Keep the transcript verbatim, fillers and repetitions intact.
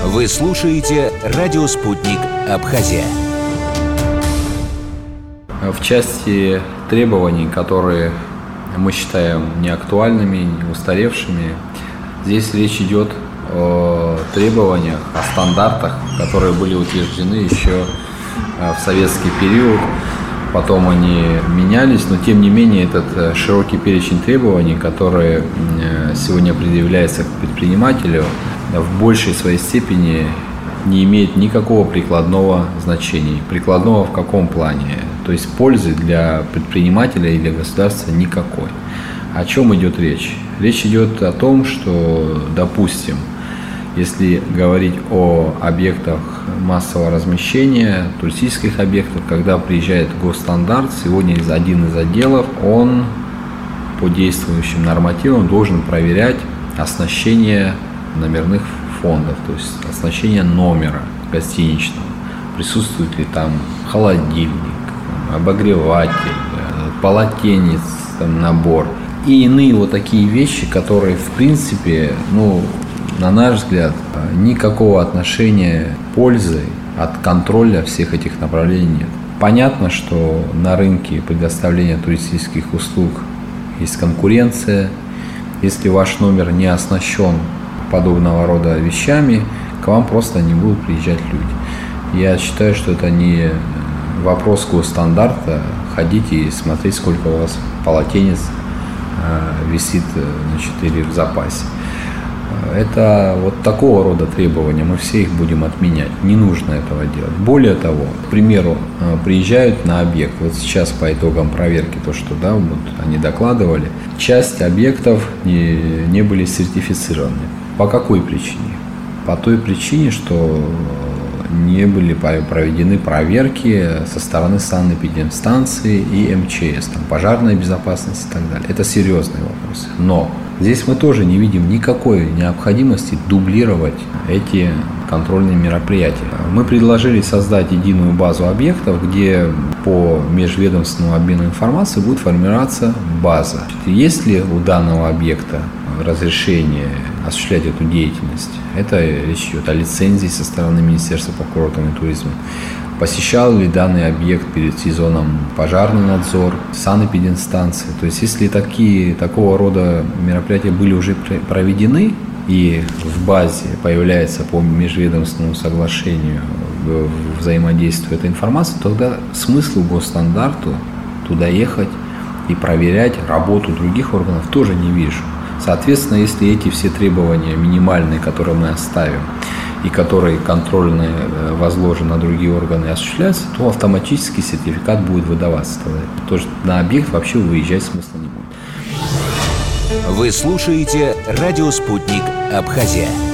Вы слушаете «Радио Спутник. Абхазия». В части требований, которые мы считаем неактуальными, не устаревшими, здесь речь идет о требованиях, о стандартах, которые были утверждены еще в советский период. Потом они менялись, но тем не менее этот широкий перечень требований, которые сегодня предъявляются к предпринимателю, в большей своей степени не имеет никакого прикладного значения. Прикладного в каком плане? То есть пользы для предпринимателя или государства никакой. О чем идет речь? Речь идет о том, что, допустим, если говорить о объектах массового размещения, туристических объектах, когда приезжает госстандарт, сегодня один из отделов, он по действующим нормативам должен проверять оснащение номерных фондов, то есть оснащение номера гостиничного. Присутствует ли там холодильник, обогреватель, полотенец, там, набор и иные вот такие вещи, которые в принципе, ну, на наш взгляд, никакого отношения пользы от контроля всех этих направлений нет. Понятно, что на рынке предоставления туристических услуг есть конкуренция. Если ваш номер не оснащен подобного рода вещами, к вам просто не будут приезжать люди. Я считаю, что это не вопрос госстандарта ходить и смотреть, сколько у вас полотенец висит, значит, или в запасе. Это вот такого рода требования, мы все их будем отменять. Не нужно этого делать. Более того, к примеру, приезжают на объект. Вот сейчас по итогам проверки, то, что да, вот они докладывали, часть объектов не, не были сертифицированы. По какой причине? По той причине, что не были проведены проверки со стороны санэпидемстанции и эм че эс, там, пожарная безопасность и так далее. Это серьезные вопросы. Но здесь мы тоже не видим никакой необходимости дублировать эти контрольные мероприятия. Мы предложили создать единую базу объектов, где по межведомственному обмену информацией будет формироваться база. Есть ли у данного объекта разрешение осуществлять эту деятельность? Это речь идет о лицензии со стороны Министерства по курортам и туризму. Посещал ли данный объект перед сезоном пожарный надзор, санэпидемстанции? То есть, если такие, такого рода мероприятия были уже проведены, и в базе появляется по межведомственному соглашению взаимодействие этой информации, тогда смысла госстандарту туда ехать и проверять работу других органов тоже не вижу. Соответственно, если эти все требования минимальные, которые мы оставим, и которые контрольные возложены на другие органы осуществляются, то автоматически сертификат будет выдаваться. Потому что на объект вообще выезжать смысла не будет. Вы слушаете «Радио Спутник. Абхазия».